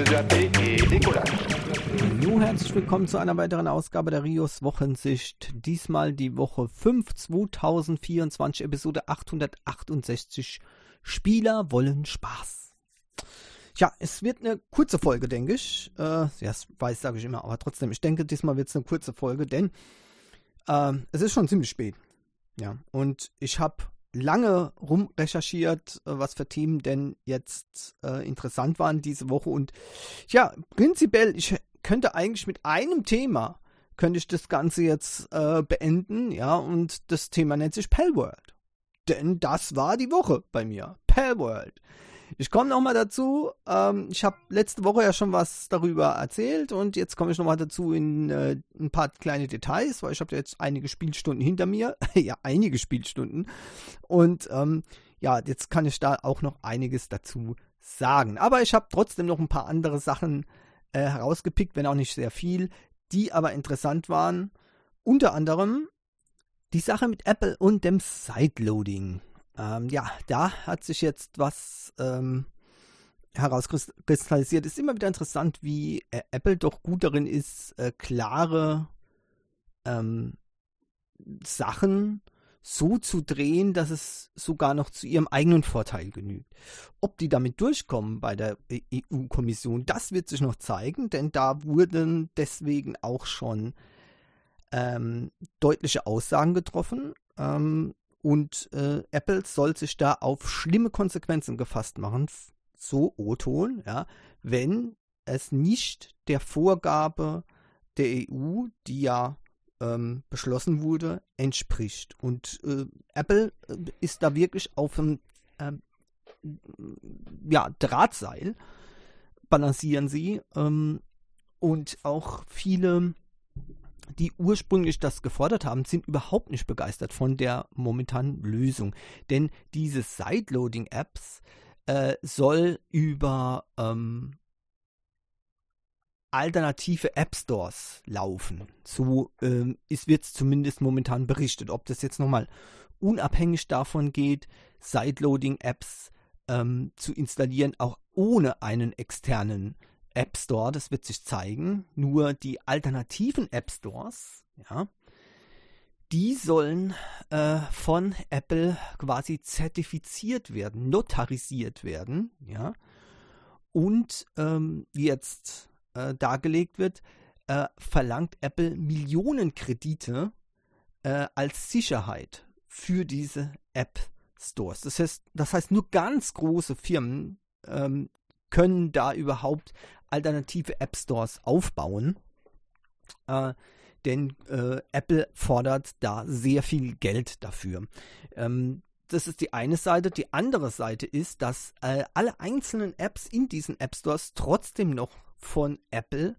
Giuseppe e Nicola. Hallo, herzlich willkommen zu einer weiteren Ausgabe der Rios Wochensicht. Diesmal die Woche 5 2024, Episode 868. Spieler wollen Spaß. Ja, es wird eine kurze Folge, denke ich. Weiß, sage ich immer, aber trotzdem, ich denke, diesmal wird es eine kurze Folge, denn es ist schon ziemlich spät. Ja, und ich habe lange rumrecherchiert, was für Themen denn jetzt interessant waren diese Woche. Und ja, prinzipiell, ich könnte eigentlich mit einem Thema, könnte ich das Ganze jetzt beenden, ja, und das Thema nennt sich Palworld. Denn das war die Woche bei mir, Palworld. Ich komme nochmal dazu, ich habe letzte Woche ja schon was darüber erzählt und jetzt komme ich nochmal dazu in ein paar kleine Details, weil ich habe ja jetzt einige Spielstunden hinter mir, ja, einige Spielstunden und ja, jetzt kann ich da auch noch einiges dazu sagen. Aber ich habe trotzdem noch ein paar andere Sachen herausgepickt, wenn auch nicht sehr viel, die aber interessant waren. Unter anderem die Sache mit Apple und dem Sideloading. Ja, da hat sich jetzt was herauskristallisiert. Ist immer wieder interessant, wie Apple doch gut darin ist, klare Sachen so zu drehen, dass es sogar noch zu ihrem eigenen Vorteil genügt. Ob die damit durchkommen bei der EU-Kommission, das wird sich noch zeigen, denn da wurden deswegen auch schon deutliche Aussagen getroffen. Und Apple soll sich da auf schlimme Konsequenzen gefasst machen, so O-Ton, ja, wenn es nicht der Vorgabe der EU, die ja beschlossen wurde, entspricht. Und Apple ist da wirklich auf einem Drahtseil, balancieren sie, und auch viele, die ursprünglich das gefordert haben, sind überhaupt nicht begeistert von der momentanen Lösung. Denn diese Sideloading-Apps soll über alternative App-Stores laufen. So wird es zumindest momentan berichtet. Ob das jetzt nochmal unabhängig davon geht, Sideloading-Apps zu installieren, auch ohne einen externen App Store, das wird sich zeigen. Nur die alternativen App Stores, ja, die sollen von Apple quasi zertifiziert werden, notarisiert werden, ja, und jetzt dargelegt wird, verlangt Apple Millionenkredite als Sicherheit für diese App Stores. Das heißt, nur ganz große Firmen können da überhaupt alternative App Stores aufbauen, denn Apple fordert da sehr viel Geld dafür. Das ist die eine Seite. Die andere Seite ist, dass alle einzelnen Apps in diesen App Stores trotzdem noch von Apple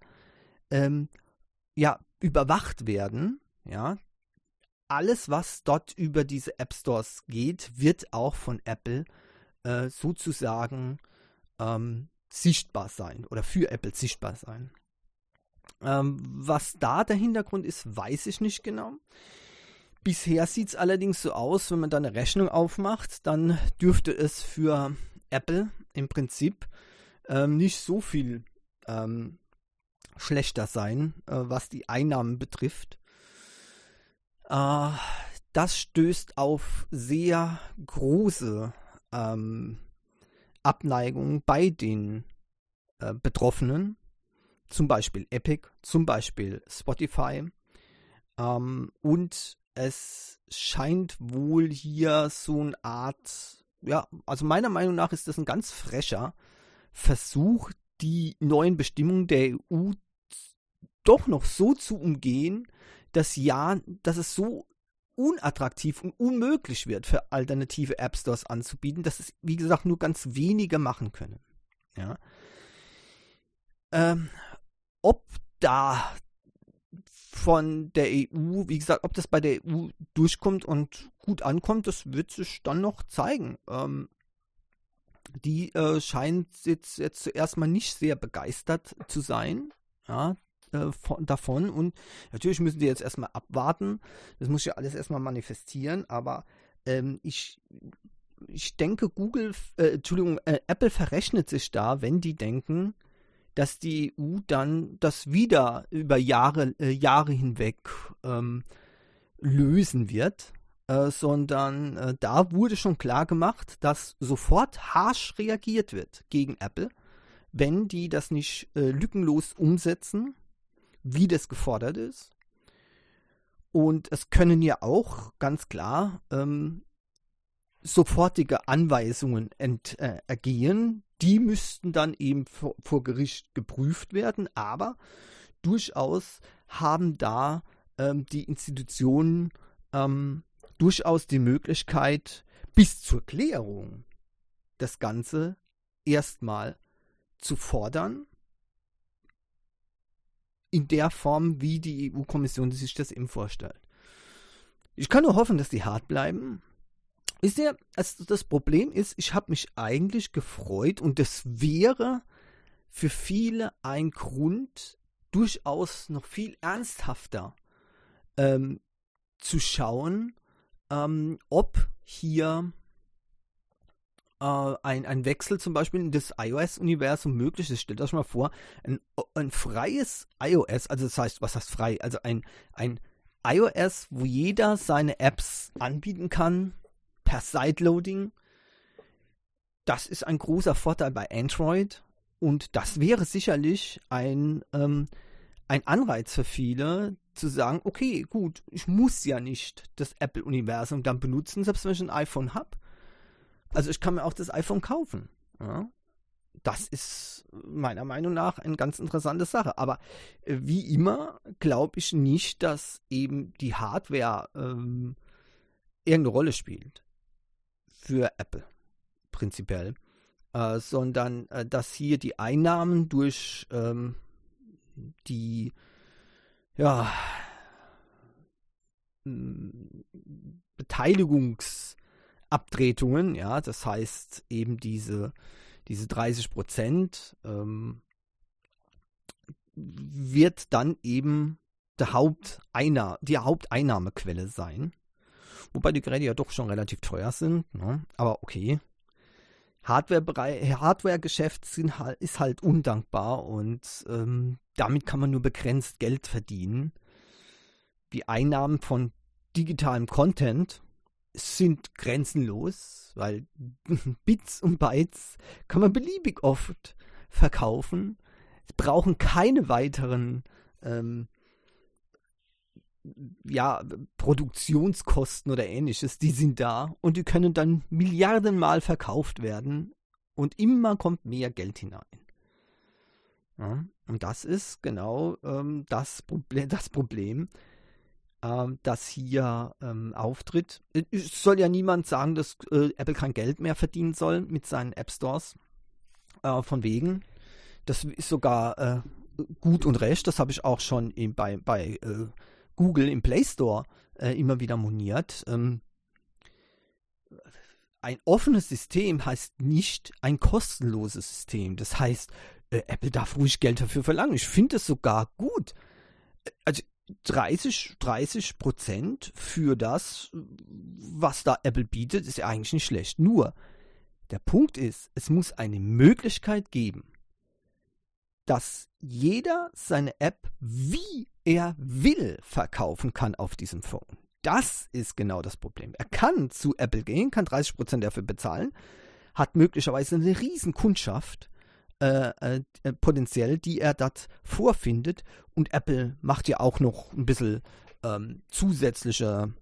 überwacht werden. Ja. Alles, was dort über diese App Stores geht, wird auch von Apple sozusagen sichtbar sein oder für Apple sichtbar sein. Was da der Hintergrund ist, weiß ich nicht genau. Bisher sieht es allerdings so aus, wenn man da eine Rechnung aufmacht, dann dürfte es für Apple im Prinzip nicht so viel schlechter sein, was die Einnahmen betrifft. Das stößt auf sehr große Abneigung bei den Betroffenen, zum Beispiel Epic, zum Beispiel Spotify, und es scheint wohl hier so eine Art, ja, also meiner Meinung nach ist das ein ganz frecher Versuch, die neuen Bestimmungen der EU doch noch so zu umgehen, dass es so unattraktiv und unmöglich wird, für alternative App Stores anzubieten, dass es, wie gesagt, nur ganz wenige machen können. Ja. Ob da von der EU, wie gesagt, ob das bei der EU durchkommt und gut ankommt, das wird sich dann noch zeigen. Die scheint jetzt zuerst mal nicht sehr begeistert zu sein, ja, davon, und natürlich müssen die jetzt erstmal abwarten, das muss ja alles erstmal manifestieren, aber ich denke, Apple verrechnet sich da, wenn die denken, dass die EU dann das wieder über Jahre hinweg lösen wird, sondern da wurde schon klar gemacht, dass sofort harsch reagiert wird gegen Apple, wenn die das nicht lückenlos umsetzen, wie das gefordert ist. Und es können ja auch ganz klar sofortige Anweisungen ergehen. Die müssten dann eben vor Gericht geprüft werden, aber durchaus haben da die Institutionen durchaus die Möglichkeit, bis zur Klärung das Ganze erstmal zu fordern, in der Form, wie die EU-Kommission sich das eben vorstellt. Ich kann nur hoffen, dass die hart bleiben. Wisst ihr, das Problem ist, ich habe mich eigentlich gefreut und das wäre für viele ein Grund, durchaus noch viel ernsthafter zu schauen, ob hier ein Wechsel zum Beispiel in das iOS-Universum möglich ist. Stellt euch mal vor, ein freies iOS, also das heißt, was heißt frei? Also ein iOS, wo jeder seine Apps anbieten kann, per Sideloading. Das ist ein großer Vorteil bei Android und das wäre sicherlich ein Anreiz für viele, zu sagen, okay, gut, ich muss ja nicht das Apple-Universum dann benutzen, selbst wenn ich ein iPhone habe. Also ich kann mir auch das iPhone kaufen. Ja? Das ist meiner Meinung nach eine ganz interessante Sache. Aber wie immer glaube ich nicht, dass eben die Hardware irgendeine Rolle spielt für Apple prinzipiell, sondern dass hier die Einnahmen durch die Beteiligungsabtretungen, ja, das heißt eben diese 30%, wird dann eben die Haupteinnahmequelle sein. Wobei die Geräte ja doch schon relativ teuer sind, ne? Aber okay. Hardware-Geschäft ist halt undankbar und damit kann man nur begrenzt Geld verdienen. Die Einnahmen von digitalem Content sind grenzenlos, weil Bits und Bytes kann man beliebig oft verkaufen. Sie brauchen keine weiteren Produktionskosten oder ähnliches, die sind da und die können dann milliardenmal verkauft werden und immer kommt mehr Geld hinein. Ja, und das ist genau das Problem, das hier auftritt. Es soll ja niemand sagen, dass Apple kein Geld mehr verdienen soll mit seinen App Stores. Von wegen. Das ist sogar gut und recht. Das habe ich auch schon bei Google im Play Store immer wieder moniert. Ein offenes System heißt nicht ein kostenloses System. Das heißt, Apple darf ruhig Geld dafür verlangen. Ich finde es sogar gut. Also 30% für das, was da Apple bietet, ist ja eigentlich nicht schlecht. Nur, der Punkt ist, es muss eine Möglichkeit geben, dass jeder seine App, wie er will, verkaufen kann auf diesem Phone. Das ist genau das Problem. Er kann zu Apple gehen, kann 30% dafür bezahlen, hat möglicherweise eine riesen Kundschaft, potenziell, die er dort vorfindet. Und Apple macht ja auch noch ein bisschen zusätzliche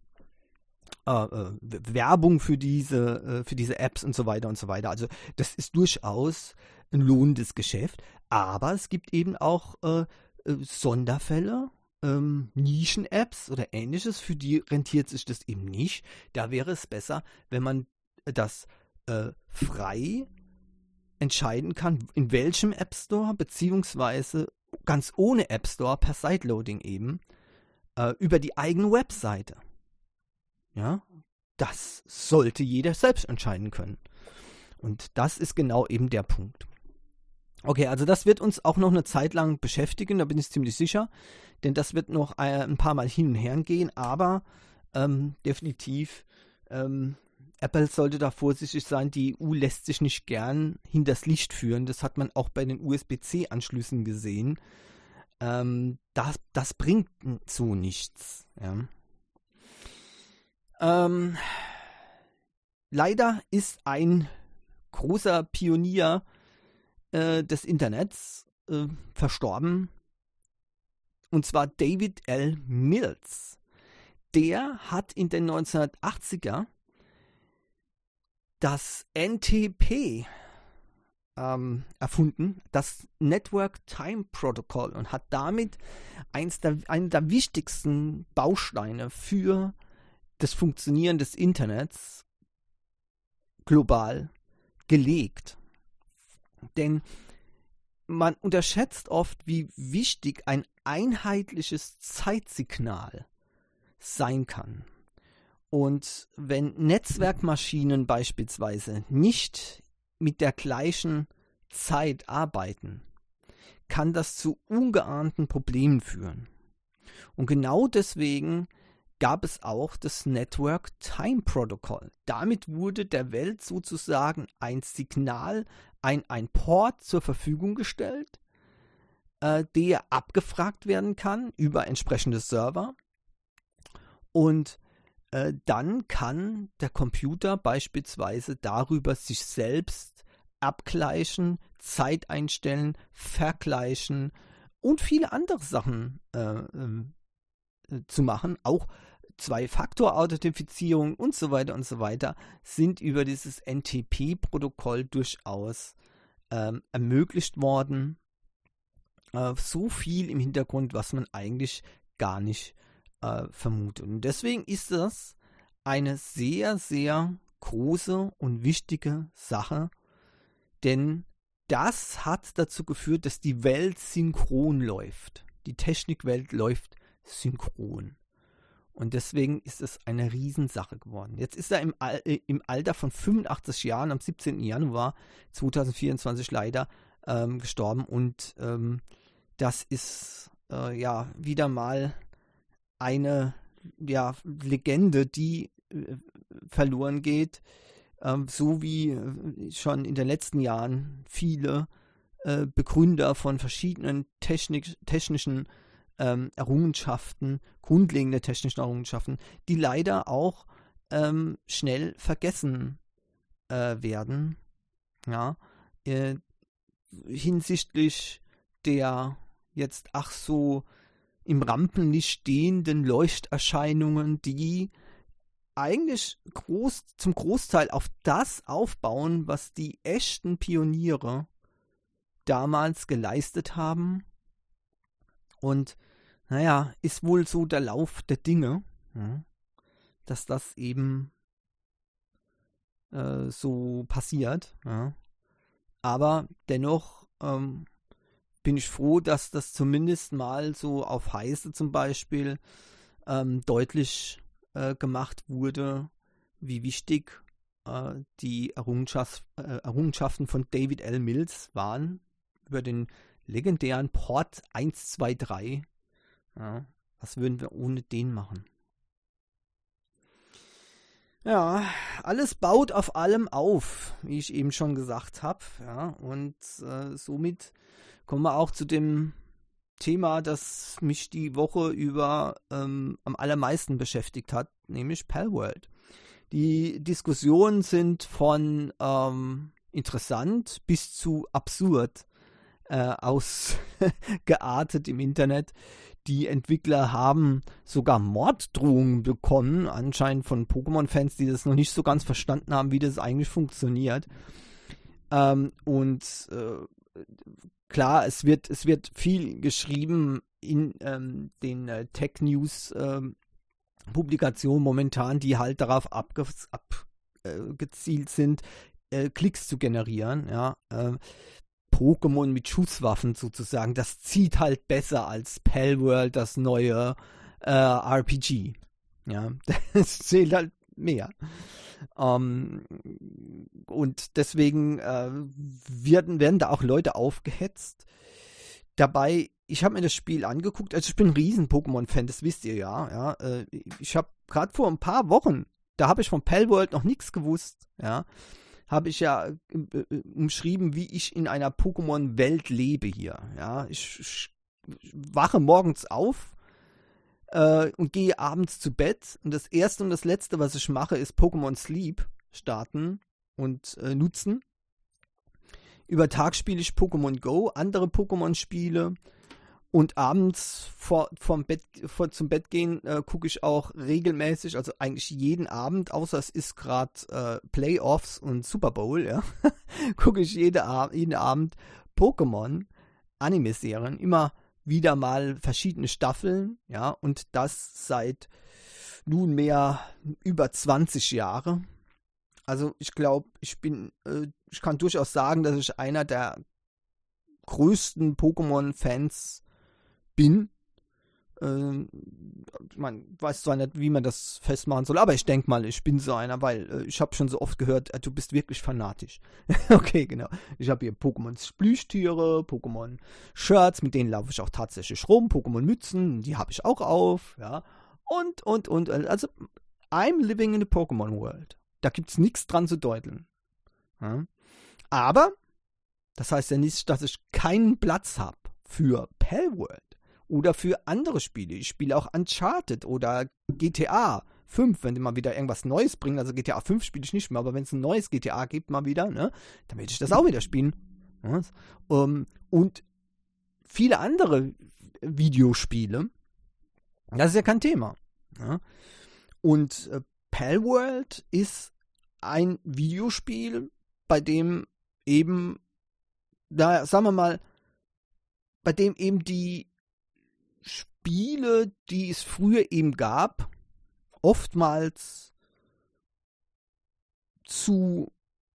Werbung für diese Apps und so weiter und so weiter. Also das ist durchaus ein lohnendes Geschäft. Aber es gibt eben auch Sonderfälle, Nischen-Apps oder ähnliches, für die rentiert sich das eben nicht. Da wäre es besser, wenn man das frei entscheiden kann, in welchem App Store, beziehungsweise ganz ohne App Store per Sideloading eben, über die eigene Webseite. Ja, das sollte jeder selbst entscheiden können. Und das ist genau eben der Punkt. Okay, also das wird uns auch noch eine Zeit lang beschäftigen, da bin ich ziemlich sicher, denn das wird noch ein paar Mal hin und her gehen, aber definitiv Apple sollte da vorsichtig sein, die EU lässt sich nicht gern hinters Licht führen. Das hat man auch bei den USB-C-Anschlüssen gesehen. Das bringt so nichts. Ja. Leider ist ein großer Pionier des Internets verstorben, und zwar David L. Mills. Der hat in den 1980er das NTP erfunden, das Network Time Protocol, und hat damit einen der wichtigsten Bausteine für das Funktionieren des Internets global gelegt. Denn man unterschätzt oft, wie wichtig ein einheitliches Zeitsignal sein kann. Und wenn Netzwerkmaschinen beispielsweise nicht mit der gleichen Zeit arbeiten, kann das zu ungeahnten Problemen führen. Und genau deswegen gab es auch das Network Time Protocol. Damit wurde der Welt sozusagen ein Signal, ein Port zur Verfügung gestellt, der abgefragt werden kann über entsprechende Server. Und dann kann der Computer beispielsweise darüber sich selbst abgleichen, Zeit einstellen, vergleichen und viele andere Sachen zu machen. Auch Zwei-Faktor-Authentifizierung und so weiter sind über dieses NTP-Protokoll durchaus ermöglicht worden. So viel im Hintergrund, was man eigentlich gar nicht vermutet. Und deswegen ist das eine sehr, sehr große und wichtige Sache, denn das hat dazu geführt, dass die Welt synchron läuft. Die Technikwelt läuft synchron. Und deswegen ist es eine Riesensache geworden. Jetzt ist er im Alter von 85 Jahren, am 17. Januar 2024 leider gestorben. Und das ist wieder mal eine Legende, die verloren geht. So wie schon in den letzten Jahren viele Begründer von verschiedenen technischen Errungenschaften, grundlegende technischen Errungenschaften, die leider auch schnell vergessen werden. Ja, hinsichtlich der jetzt so im Rampenlicht stehenden Leuchterscheinungen, die eigentlich zum Großteil auf das aufbauen, was die echten Pioniere damals geleistet haben. Und ist wohl so der Lauf der Dinge, dass das eben so passiert. Ja. Aber dennoch bin ich froh, dass das zumindest mal so auf Heise zum Beispiel deutlich gemacht wurde, wie wichtig die Errungenschaften von David L. Mills waren über den legendären Port 123. Ja, was würden wir ohne den machen? Ja, alles baut auf allem auf, wie ich eben schon gesagt habe. Ja, und somit kommen wir auch zu dem Thema, das mich die Woche über am allermeisten beschäftigt hat, nämlich Palworld. Die Diskussionen sind von interessant bis zu absurd ausgeartet im Internet. Die Entwickler haben sogar Morddrohungen bekommen, anscheinend von Pokémon-Fans, die das noch nicht so ganz verstanden haben, wie das eigentlich funktioniert. Klar, es wird viel geschrieben in den Tech-News-Publikationen momentan, die halt darauf abgezielt sind, Klicks zu generieren. Ja, Pokémon mit Schusswaffen sozusagen, das zieht halt besser als Palworld, das neue RPG. Ja, das zählt halt mehr. Und deswegen werden da auch Leute aufgehetzt. Dabei, ich habe mir das Spiel angeguckt, also ich bin ein riesen Pokémon-Fan, das wisst ihr ja. Ich habe gerade vor ein paar Wochen Da habe ich von Palworld noch nichts gewusst, ja. Habe ich ja umschrieben, wie ich in einer Pokémon-Welt lebe hier, ja. Ich wache morgens auf und gehe abends zu Bett. Und das Erste und das Letzte, was ich mache, ist Pokémon Sleep starten und nutzen. Über Tag spiele ich Pokémon Go, andere Pokémon-Spiele. Und abends zum Bett gehen gucke ich auch regelmäßig, also eigentlich jeden Abend, außer es ist gerade Playoffs und Super Bowl, ja, gucke ich jeden Abend Pokémon Anime-Serien, immer wieder mal verschiedene Staffeln, ja, und das seit nunmehr über 20 Jahre. Also ich glaube, ich kann durchaus sagen, dass ich einer der größten Pokémon-Fans bin. Man weiß zwar nicht, wie man das festmachen soll, aber ich denke mal, ich bin so einer, weil ich habe schon so oft gehört, du bist wirklich fanatisch. Okay, genau. Ich habe hier Pokémons Plüschtiere, Pokémon-Shirts, mit denen laufe ich auch tatsächlich rum, Pokémon-Mützen, die habe ich auch auf, ja. Und. Also, I'm living in a Pokémon World. Da gibt es nichts dran zu deuteln. Ja. Aber, das heißt ja nicht, dass ich keinen Platz habe für Palworld. Oder für andere Spiele. Ich spiele auch Uncharted oder GTA 5, wenn die mal wieder irgendwas Neues bringen. Also GTA 5 spiele ich nicht mehr, aber wenn es ein neues GTA gibt mal wieder, ne, dann werde ich das auch wieder spielen. Ja, und viele andere Videospiele, das ist ja kein Thema. Ja. Und Palworld ist ein Videospiel, bei dem eben, sagen wir mal, bei dem eben die Spiele, die es früher eben gab, oftmals zu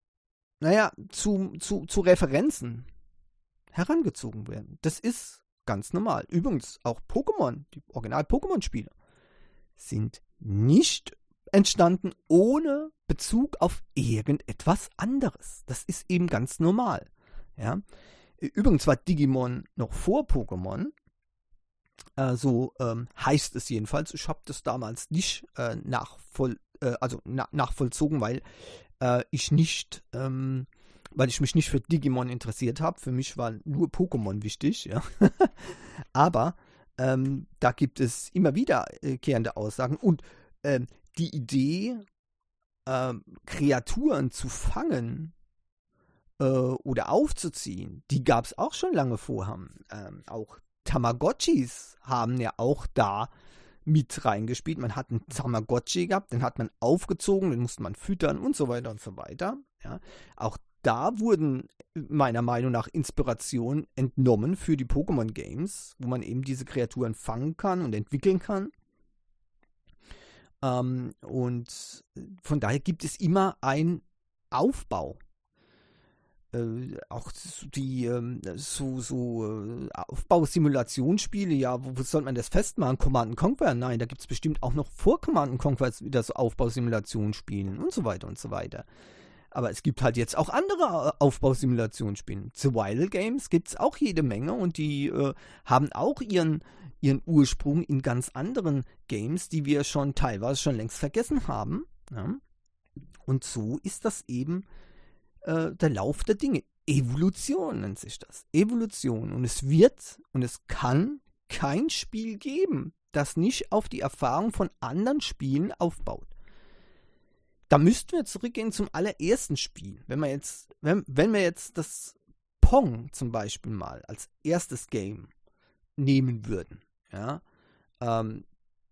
Referenzen herangezogen werden. Das ist ganz normal. Übrigens auch Pokémon, die Original-Pokémon-Spiele, sind nicht entstanden ohne Bezug auf irgendetwas anderes. Das ist eben ganz normal. Ja? Übrigens war Digimon noch vor Pokémon. So heißt es jedenfalls. Ich habe das damals nicht nachvollzogen, weil ich mich nicht für Digimon interessiert habe. Für mich war nur Pokémon wichtig. Ja? Aber da gibt es immer wiederkehrende Aussagen. Und die Idee, Kreaturen zu fangen oder aufzuziehen, die gab es auch schon lange vorher. Auch Tamagotchis haben ja auch da mit reingespielt. Man hat einen Tamagotchi gehabt, den hat man aufgezogen, den musste man füttern und so weiter und so weiter. Ja. Auch da wurden meiner Meinung nach Inspirationen entnommen für die Pokémon-Games, wo man eben diese Kreaturen fangen kann und entwickeln kann. Und von daher gibt es immer einen Aufbau. Auch die Aufbausimulationsspiele, ja, wo soll man das festmachen? Command & Conquer? Nein, da gibt es bestimmt auch noch vor Command & Conquer wieder so Aufbausimulationsspiele und so weiter und so weiter. Aber es gibt halt jetzt auch andere Aufbausimulationsspiele. Survival Games gibt es auch jede Menge und die haben auch ihren Ursprung in ganz anderen Games, die wir teilweise schon längst vergessen haben. Ja? Und so ist das eben der Lauf der Dinge. Evolution nennt sich das. Evolution. Und es kann kein Spiel geben, das nicht auf die Erfahrung von anderen Spielen aufbaut. Da müssten wir zurückgehen zum allerersten Spiel. Wenn wir jetzt das Pong zum Beispiel mal als erstes Game nehmen würden, ja, dann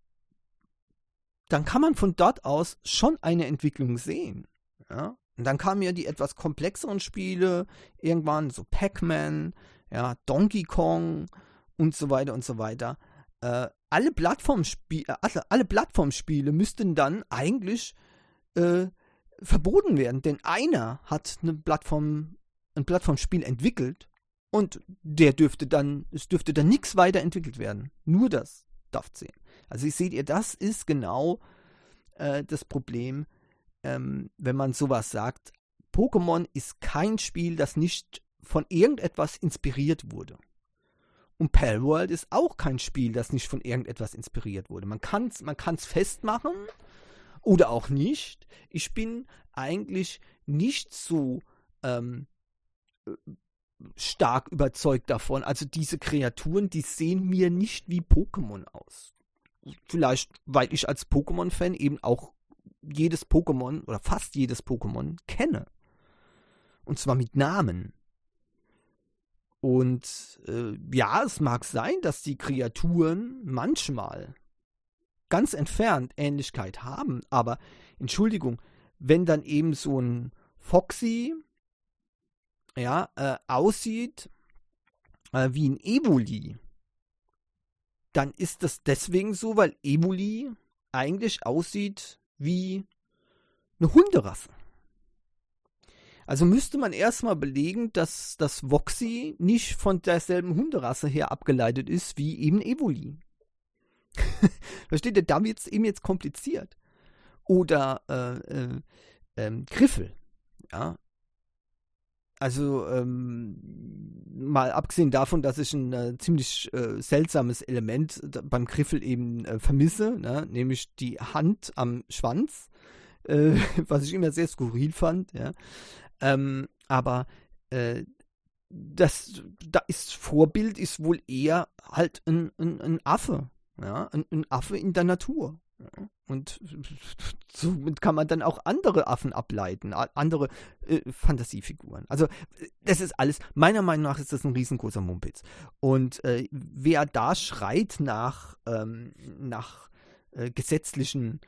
kann man von dort aus schon eine Entwicklung sehen. Ja. Und dann kamen ja die etwas komplexeren Spiele, irgendwann so Pac-Man, ja, Donkey Kong und so weiter und so weiter. Alle Plattformspiele müssten dann eigentlich verboten werden, denn einer hat ein Plattformspiel entwickelt und es dürfte dann nichts weiterentwickelt werden. Nur das darf zählen. Also seht ihr, das ist genau das Problem, wenn man sowas sagt. Pokémon ist kein Spiel, das nicht von irgendetwas inspiriert wurde. Und Palworld ist auch kein Spiel, das nicht von irgendetwas inspiriert wurde. Man kann's festmachen Oder auch nicht. Ich bin eigentlich nicht so stark überzeugt davon. Also diese Kreaturen, die sehen mir nicht wie Pokémon aus. Vielleicht, weil ich als Pokémon-Fan eben auch jedes Pokémon oder fast jedes Pokémon kenne. Und zwar mit Namen. Und ja, es mag sein, dass die Kreaturen manchmal ganz entfernt Ähnlichkeit haben, aber Entschuldigung, wenn dann eben so ein Foxy aussieht wie ein Evoli, dann ist das deswegen so, weil Evoli eigentlich aussieht wie eine Hunderasse. Also müsste man erstmal belegen, dass das Voxy nicht von derselben Hunderasse her abgeleitet ist wie eben Evoli. Versteht ihr? Da wird es eben jetzt kompliziert. Oder Griffel. Ja. Also mal abgesehen davon, dass ich ein ziemlich seltsames Element beim Griffel eben vermisse, ne? Nämlich die Hand am Schwanz, was ich immer sehr skurril fand. Ja. Aber das Vorbild ist wohl eher halt ein Affe. Ja, ein Affe in der Natur. Ja. Und somit kann man dann auch andere Affen ableiten, andere Fantasiefiguren. Also das ist alles, meiner Meinung nach ist das ein riesengroßer Mumpitz. Und wer da schreit nach gesetzlichen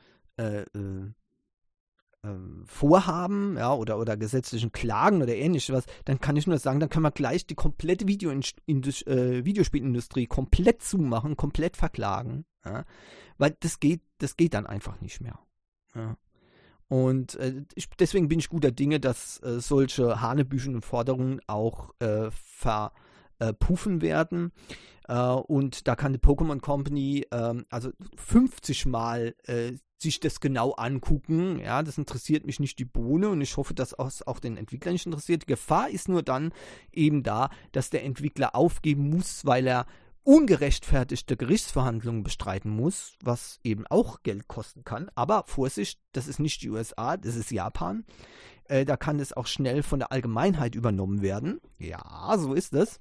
Vorhaben, ja, oder gesetzlichen Klagen oder ähnliches, dann kann ich nur sagen, dann können wir gleich die komplette Videospielindustrie komplett zumachen, komplett verklagen, ja, weil das geht dann einfach nicht mehr. Ja. Und deswegen bin ich guter Dinge, dass solche hanebüchenen Forderungen auch verpuffen werden. Und da kann die Pokémon Company also 50 Mal sich das genau angucken. Ja, das interessiert mich nicht die Bohne und ich hoffe, dass es auch den Entwickler nicht interessiert. Die Gefahr ist nur dann eben da, dass der Entwickler aufgeben muss, weil er ungerechtfertigte Gerichtsverhandlungen bestreiten muss, was eben auch Geld kosten kann. Aber Vorsicht, das ist nicht die USA, das ist Japan. Da kann es auch schnell von der Allgemeinheit übernommen werden. Ja, so ist es.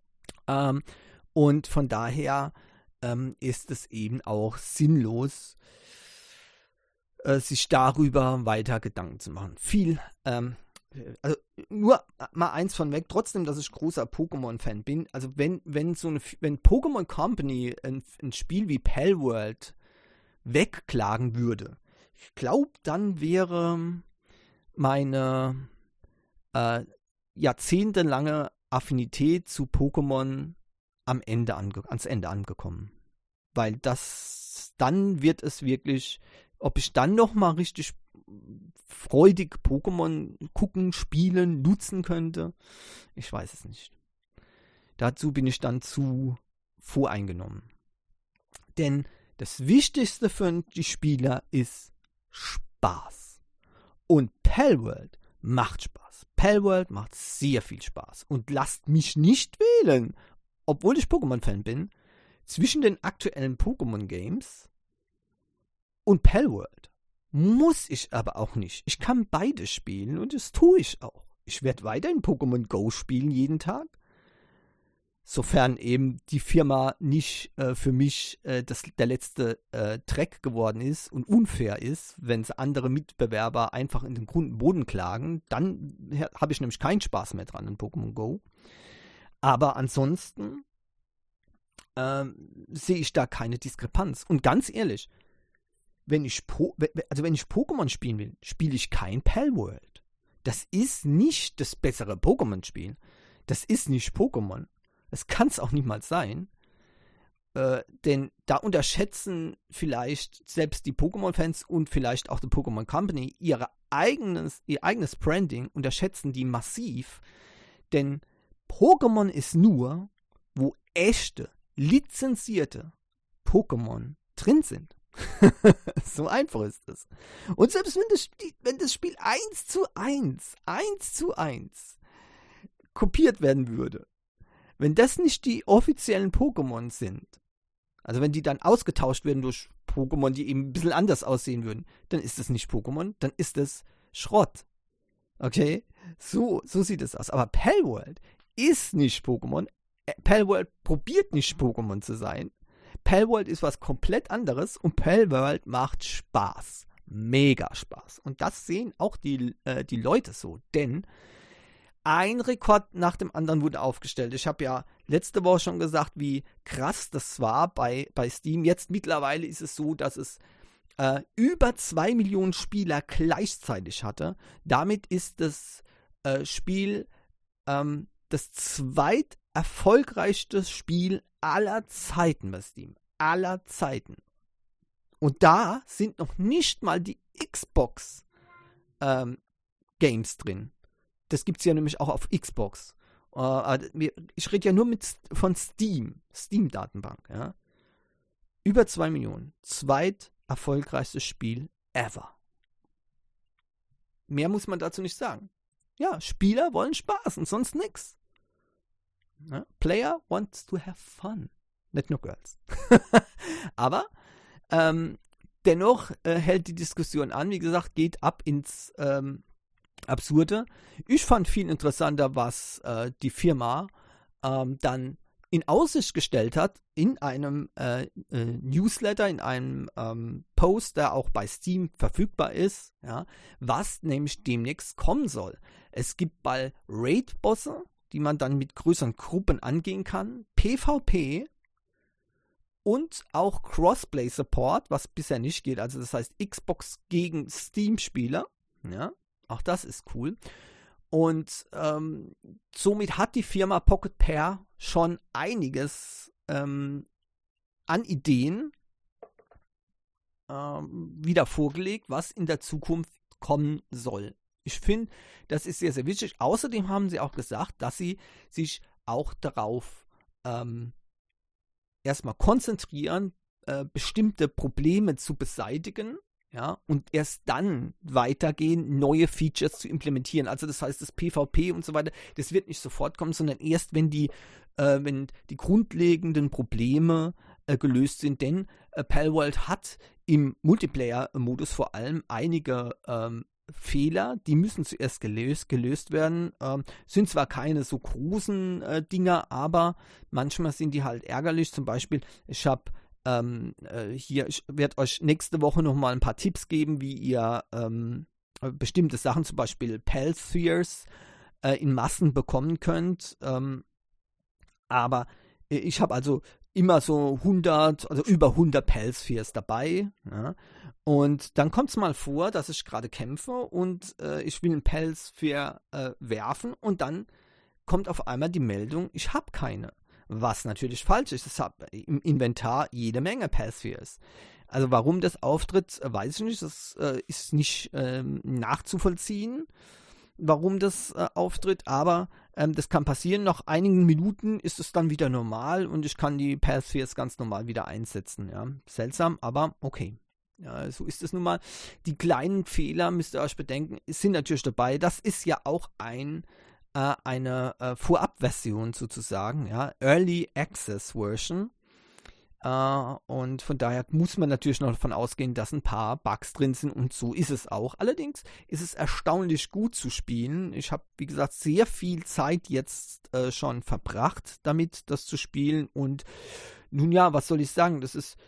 Und von daher ist es eben auch sinnlos, sich darüber weiter Gedanken zu machen. Also nur mal eins von weg, trotzdem, dass ich großer Pokémon-Fan bin. Also wenn Pokémon Company ein Spiel wie Palworld wegklagen würde, ich glaube, dann wäre meine jahrzehntelange Affinität zu Pokémon ans Ende angekommen. Weil dann wird es wirklich, ob ich dann nochmal richtig freudig Pokémon gucken, spielen, nutzen könnte, ich weiß es nicht. Dazu bin ich dann zu voreingenommen. Denn das Wichtigste für die Spieler ist Spaß. Und Palworld macht Spaß. Palworld macht sehr viel Spaß. Und lasst mich nicht wählen, obwohl ich Pokémon-Fan bin, zwischen den aktuellen Pokémon-Games und Palworld. Muss ich aber auch nicht. Ich kann beide spielen und das tue ich auch. Ich werde weiterhin Pokémon Go spielen jeden Tag. Sofern eben die Firma nicht für mich der letzte Dreck geworden ist und unfair ist, wenn sie andere Mitbewerber einfach in den Grund und Boden klagen, dann habe ich nämlich keinen Spaß mehr dran in Pokémon Go. Aber ansonsten sehe ich da keine Diskrepanz. Und ganz ehrlich, wenn ich Pokémon spielen will, spiele ich kein Palworld. Das ist nicht das bessere Pokémon-Spiel. Das ist nicht Pokémon. Das kann es auch niemals sein. Denn da unterschätzen vielleicht selbst die Pokémon-Fans und vielleicht auch die Pokémon Company ihr eigenes Branding, unterschätzen die massiv. Denn Pokémon ist nur, wo echte, lizenzierte Pokémon drin sind. So einfach ist es. Und selbst wenn das Spiel 1:1 kopiert werden würde, wenn das nicht die offiziellen Pokémon sind, also wenn die dann ausgetauscht werden durch Pokémon, die eben ein bisschen anders aussehen würden, dann ist das nicht Pokémon, dann ist das Schrott. Okay? So sieht es aus. Aber Palworld ist nicht Pokémon. Palworld probiert nicht Pokémon zu sein. Palworld ist was komplett anderes und Palworld macht Spaß. Mega Spaß. Und das sehen auch die Leute so, denn ein Rekord nach dem anderen wurde aufgestellt. Ich habe ja letzte Woche schon gesagt, wie krass das war bei Steam. Jetzt mittlerweile ist es so, dass es über 2 Millionen Spieler gleichzeitig hatte. Damit ist das Spiel das zweiterfolgreichste Spiel aller Zeiten bei Steam. Aller Zeiten. Und da sind noch nicht mal die Xbox Games drin. Das gibt es ja nämlich auch auf Xbox. Ich rede ja nur von Steam-Datenbank. Ja? Über 2 Millionen. Zweiterfolgreichstes Spiel ever. Mehr muss man dazu nicht sagen. Ja, Spieler wollen Spaß und sonst nichts. Ja? Player wants to have fun. Nicht nur Girls. Aber dennoch hält die Diskussion an. Wie gesagt, geht ab ins Absurde. Ich fand viel interessanter, was die Firma dann in Aussicht gestellt hat in einem Newsletter, in einem Post, der auch bei Steam verfügbar ist, ja, was nämlich demnächst kommen soll. Es gibt bald Raid-Bosse, die man dann mit größeren Gruppen angehen kann, PvP und auch Crossplay-Support, was bisher nicht geht. Also das heißt Xbox gegen Steam-Spieler, ja. Auch das ist cool. Und somit hat die Firma Pocket Pair schon einiges an Ideen wieder vorgelegt, was in der Zukunft kommen soll. Ich finde, das ist sehr, sehr wichtig. Außerdem haben sie auch gesagt, dass sie sich auch darauf erstmal konzentrieren, bestimmte Probleme zu beseitigen. Ja, und erst dann weitergehen, neue Features zu implementieren. Also das heißt, das PvP und so weiter, das wird nicht sofort kommen, sondern erst, wenn die grundlegenden Probleme gelöst sind. Denn Palworld hat im Multiplayer-Modus vor allem einige Fehler, die müssen zuerst gelöst werden. Sind zwar keine so großen Dinger, aber manchmal sind die halt ärgerlich. Zum Beispiel, ich werde euch nächste Woche nochmal ein paar Tipps geben, wie ihr bestimmte Sachen, zum Beispiel Palspheres, in Massen bekommen könnt. Aber ich habe also immer so über 100 Palspheres dabei. Ja? Und dann kommt es mal vor, dass ich gerade kämpfe und ich will einen Palsphere werfen und dann kommt auf einmal die Meldung, ich habe keine. Was natürlich falsch ist. Ich habe im Inventar jede Menge Palspheres. Also warum das auftritt, weiß ich nicht. Das ist nicht nachzuvollziehen, warum das auftritt. Aber das kann passieren. Nach einigen Minuten ist es dann wieder normal und ich kann die Palspheres ganz normal wieder einsetzen. Ja. Seltsam, aber okay. Ja, so ist es nun mal. Die kleinen Fehler, müsst ihr euch bedenken, sind natürlich dabei. Das ist ja auch eine Vorab-Version sozusagen, ja, Early Access Version. Und von daher muss man natürlich noch davon ausgehen, dass ein paar Bugs drin sind und so ist es auch. Allerdings ist es erstaunlich gut zu spielen. Ich habe, wie gesagt, sehr viel Zeit jetzt schon verbracht, damit das zu spielen und nun ja, was soll ich sagen, das ist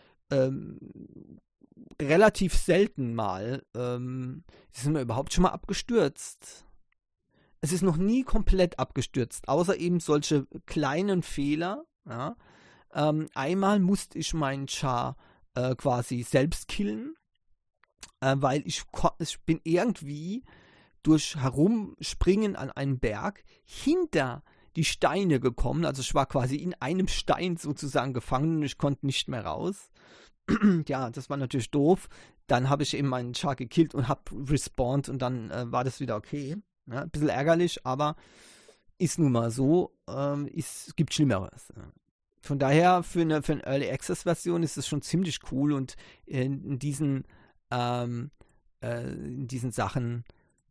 relativ selten mal. Ist mir überhaupt schon mal abgestürzt. Es ist noch nie komplett abgestürzt, außer eben solche kleinen Fehler. Ja. Einmal musste ich meinen Char quasi selbst killen, weil ich bin irgendwie durch Herumspringen an einem Berg hinter die Steine gekommen. Also ich war quasi in einem Stein sozusagen gefangen und ich konnte nicht mehr raus. Ja, das war natürlich doof. Dann habe ich eben meinen Char gekillt und habe respawned und dann war das wieder okay. Ja, ein bisschen ärgerlich, aber ist nun mal so. Es gibt Schlimmeres. Von daher, für eine Early Access Version ist es schon ziemlich cool und in diesen Sachen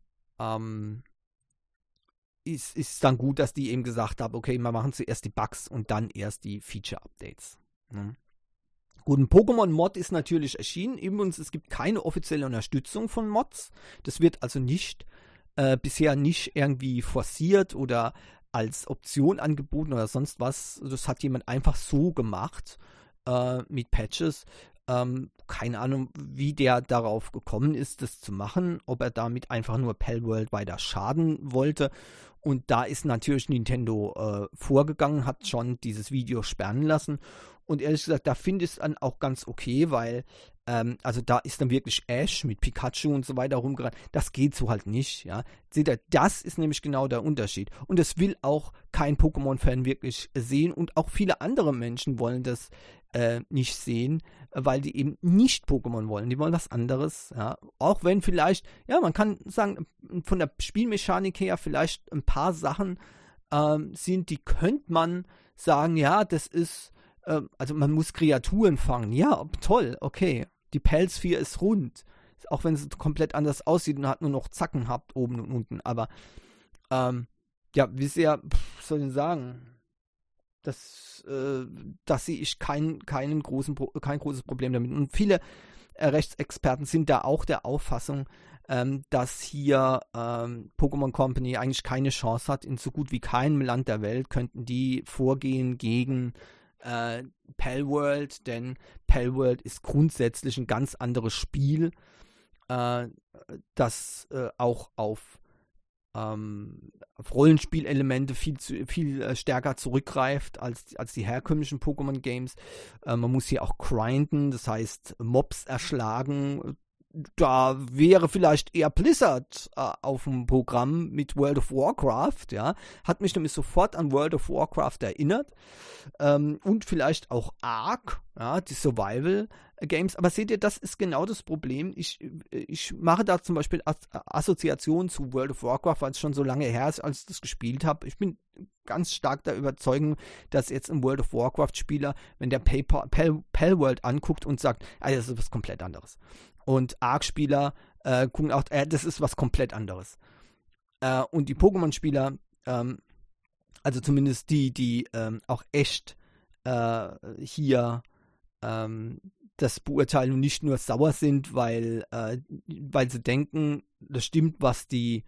ist dann gut, dass die eben gesagt haben, okay, wir machen zuerst die Bugs und dann erst die Feature-Updates. Ne? Gut, ein Pokémon-Mod ist natürlich erschienen. Übrigens, es gibt keine offizielle Unterstützung von Mods. Das wird also bisher nicht irgendwie forciert oder als Option angeboten oder sonst was. Das hat jemand einfach so gemacht mit Patches. Keine Ahnung, wie der darauf gekommen ist, das zu machen. Ob er damit einfach nur Palworld weiter schaden wollte. Und da ist natürlich Nintendo vorgegangen, hat schon dieses Video sperren lassen. Und ehrlich gesagt, da finde ich es dann auch ganz okay, weil, also da ist dann wirklich Ash mit Pikachu und so weiter rumgerannt. Das geht so halt nicht, ja. Seht ihr, das ist nämlich genau der Unterschied. Und das will auch kein Pokémon-Fan wirklich sehen. Und auch viele andere Menschen wollen das nicht sehen, weil die eben nicht Pokémon wollen. Die wollen was anderes, ja. Auch wenn vielleicht, ja, man kann sagen, von der Spielmechanik her vielleicht ein paar Sachen sind, die könnte man sagen, ja, das ist, also man muss Kreaturen fangen. Ja, toll, okay. Die Pelzvieh ist rund. Auch wenn es komplett anders aussieht und hat nur noch Zacken habt oben und unten. Aber ja, wie sehr, soll ich denn sagen, das sehe ich kein großes Problem damit. Und viele Rechtsexperten sind da auch der Auffassung, dass hier Pokémon Company eigentlich keine Chance hat. In so gut wie keinem Land der Welt könnten die vorgehen gegen Palworld, denn Palworld ist grundsätzlich ein ganz anderes Spiel, das auch auf Rollenspielelemente viel stärker zurückgreift als die herkömmlichen Pokémon-Games. Man muss hier auch grinden, das heißt Mobs erschlagen. Da wäre vielleicht eher Blizzard auf dem Programm mit World of Warcraft, ja. Hat mich nämlich sofort an World of Warcraft erinnert. Und vielleicht auch Ark, ja, die Survival-Games. Aber seht ihr, das ist genau das Problem. Ich mache da zum Beispiel Assoziationen zu World of Warcraft, weil es schon so lange her ist, als ich das gespielt habe. Ich bin ganz stark der Überzeugung, dass jetzt ein World of Warcraft-Spieler, wenn der Palworld anguckt und sagt, das ist was komplett anderes. Und Arc-Spieler gucken auch, das ist was komplett anderes. Und die Pokémon-Spieler, also zumindest die auch echt hier das beurteilen und nicht nur sauer sind, weil sie denken, das stimmt, was die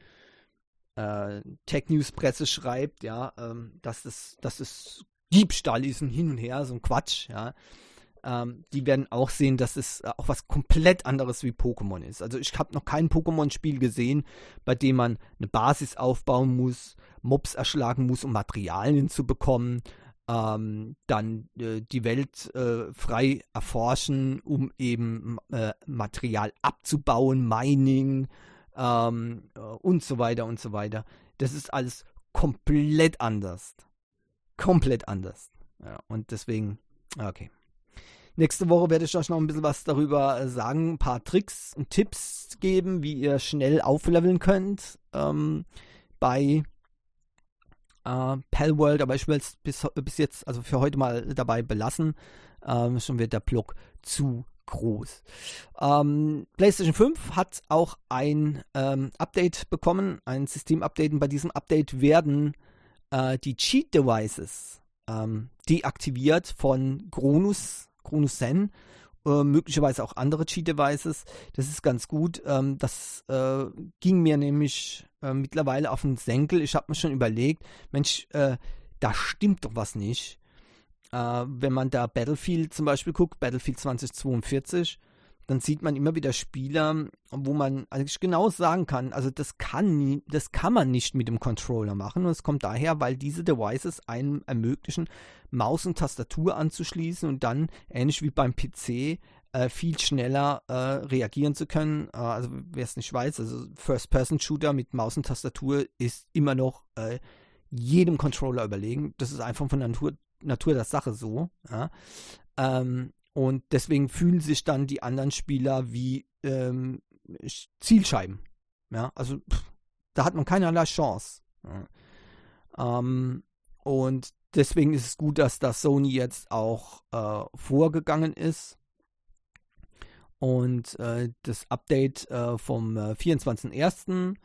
Tech-News-Presse schreibt, ja, dass es Diebstahl ist und hin und her, so ein Quatsch, ja. Die werden auch sehen, dass es auch was komplett anderes wie Pokémon ist. Also ich habe noch kein Pokémon-Spiel gesehen, bei dem man eine Basis aufbauen muss, Mobs erschlagen muss, um Materialien zu bekommen, dann die Welt frei erforschen, um eben Material abzubauen, Mining und so weiter und so weiter. Das ist alles komplett anders. Komplett anders. Ja, und deswegen, okay. Nächste Woche werde ich euch noch ein bisschen was darüber sagen, ein paar Tricks und Tipps geben, wie ihr schnell aufleveln könnt bei Palworld, aber ich will es bis jetzt, also für heute mal dabei belassen. Schon wird der Block zu groß. PlayStation 5 hat auch ein Update bekommen, ein System-Update, und bei diesem Update werden die Cheat-Devices deaktiviert von Cronus Zen, möglicherweise auch andere Cheat-Devices. Das ist ganz gut. Das ging mir nämlich mittlerweile auf den Senkel. Ich habe mir schon überlegt, Mensch, da stimmt doch was nicht. Wenn man da Battlefield zum Beispiel guckt, Battlefield 2042, dann sieht man immer wieder Spieler, wo man eigentlich genau sagen kann, also das kann man nicht mit dem Controller machen. Und es kommt daher, weil diese Devices einem ermöglichen, Maus und Tastatur anzuschließen und dann, ähnlich wie beim PC, viel schneller reagieren zu können. Also wer es nicht weiß, also First-Person-Shooter mit Maus und Tastatur ist immer noch jedem Controller überlegen. Das ist einfach von der Natur der Sache so. Ja? Und deswegen fühlen sich dann die anderen Spieler wie Zielscheiben. Ja, also da hat man keinerlei Chance. Ja. Und deswegen ist es gut, dass da Sony jetzt auch vorgegangen ist. Und das Update vom 24.01.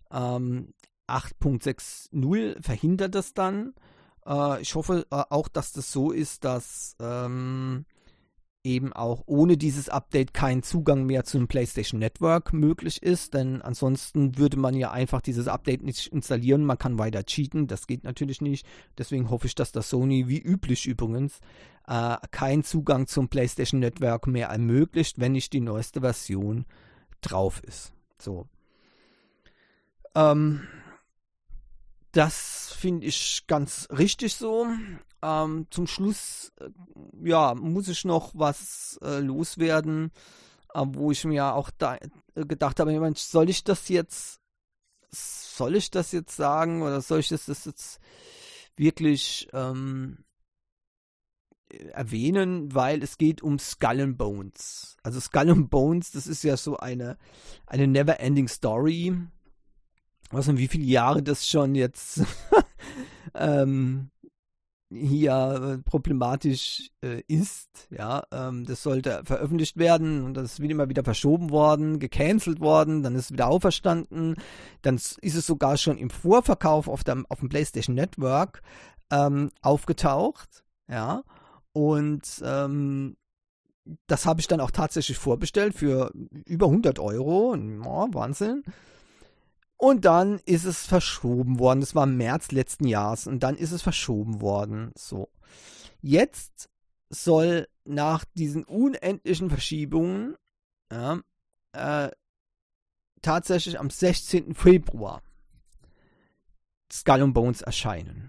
8.60 verhindert das dann. Ich hoffe auch, dass das so ist, dass eben auch ohne dieses Update kein Zugang mehr zum PlayStation Network möglich ist, denn ansonsten würde man ja einfach dieses Update nicht installieren, man kann weiter cheaten, das geht natürlich nicht, deswegen hoffe ich, dass das Sony, wie üblich übrigens, keinen Zugang zum PlayStation Network mehr ermöglicht, wenn nicht die neueste Version drauf ist. So. Das finde ich ganz richtig so. Zum Schluss, muss ich noch was loswerden, wo ich mir auch gedacht habe, Mensch, soll ich das jetzt sagen oder soll ich das jetzt wirklich erwähnen, weil es geht um Skull and Bones. Also Skull and Bones, das ist ja so eine never-ending Story. Ich weiß nicht, wie viele Jahre das schon jetzt hier problematisch ist. Ja, das sollte veröffentlicht werden und das ist immer wieder verschoben worden, gecancelt worden, dann ist es wieder auferstanden, dann ist es sogar schon im Vorverkauf auf dem PlayStation Network aufgetaucht. Ja, und das habe ich dann auch tatsächlich vorbestellt für über 100 Euro. Oh, Wahnsinn. Und dann ist es verschoben worden. Das war im März letzten Jahres. Und dann ist es verschoben worden. So. Jetzt soll nach diesen unendlichen Verschiebungen tatsächlich am 16. Februar Skull and Bones erscheinen.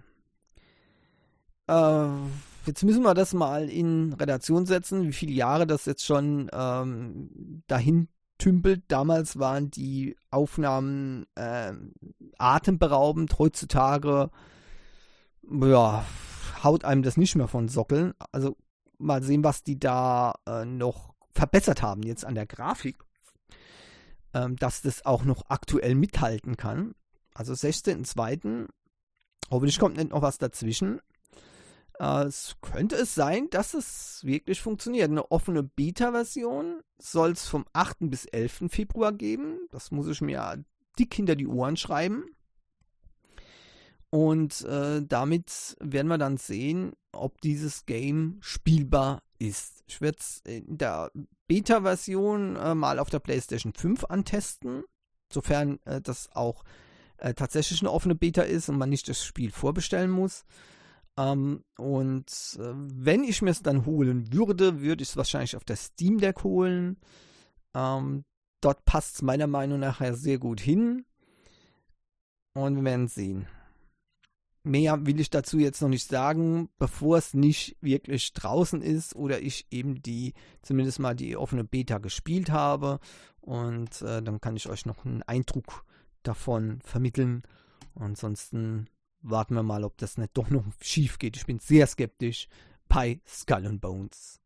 Jetzt müssen wir das mal in Relation setzen, wie viele Jahre das jetzt schon dahin tümpelt. Damals waren die Aufnahmen atemberaubend. Heutzutage haut einem das nicht mehr von Sockeln. Also mal sehen, was die da noch verbessert haben jetzt an der Grafik, dass das auch noch aktuell mithalten kann. Also 16.02. Hoffentlich kommt nicht noch was dazwischen. Es könnte sein, dass es wirklich funktioniert. Eine offene Beta-Version soll es vom 8. bis 11. Februar geben. Das muss ich mir dick hinter die Ohren schreiben. Und damit werden wir dann sehen, ob dieses Game spielbar ist. Ich werde es in der Beta-Version mal auf der PlayStation 5 antesten, sofern das auch tatsächlich eine offene Beta ist und man nicht das Spiel vorbestellen muss. Wenn ich mir es dann holen würde, würde ich es wahrscheinlich auf der Steam Deck holen. Dort passt es meiner Meinung nach sehr gut hin. Und wir werden sehen. Mehr will ich dazu jetzt noch nicht sagen, bevor es nicht wirklich draußen ist oder ich eben zumindest mal die offene Beta gespielt habe. Und dann kann ich euch noch einen Eindruck davon vermitteln. Ansonsten warten wir mal, ob das nicht doch noch schief geht. Ich bin sehr skeptisch bei Skull and Bones.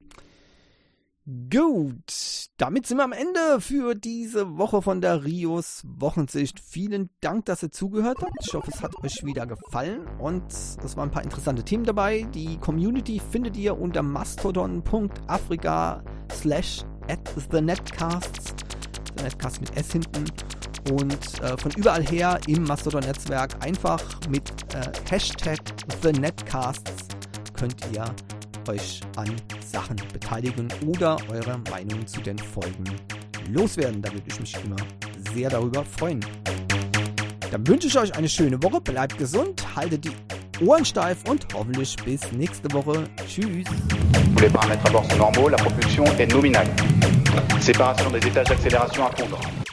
Gut, damit sind wir am Ende für diese Woche von der Rios Wochensicht. Vielen Dank, dass ihr zugehört habt. Ich hoffe, es hat euch wieder gefallen und es waren ein paar interessante Themen dabei. Die Community findet ihr unter mastodon.africa/@thenetcasts. The Netcast mit S hinten. Und von überall her im Mastodon-Netzwerk einfach mit Hashtag TheNetcasts könnt ihr euch an Sachen beteiligen oder eure Meinung zu den Folgen loswerden. Da würde ich mich immer sehr darüber freuen. Dann wünsche ich euch eine schöne Woche, bleibt gesund, haltet die Ohren steif und hoffentlich bis nächste Woche. Tschüss. Les paramètres à bord sont normaux, la propulsion est nominale. Séparation des étages d'accélération à fondre.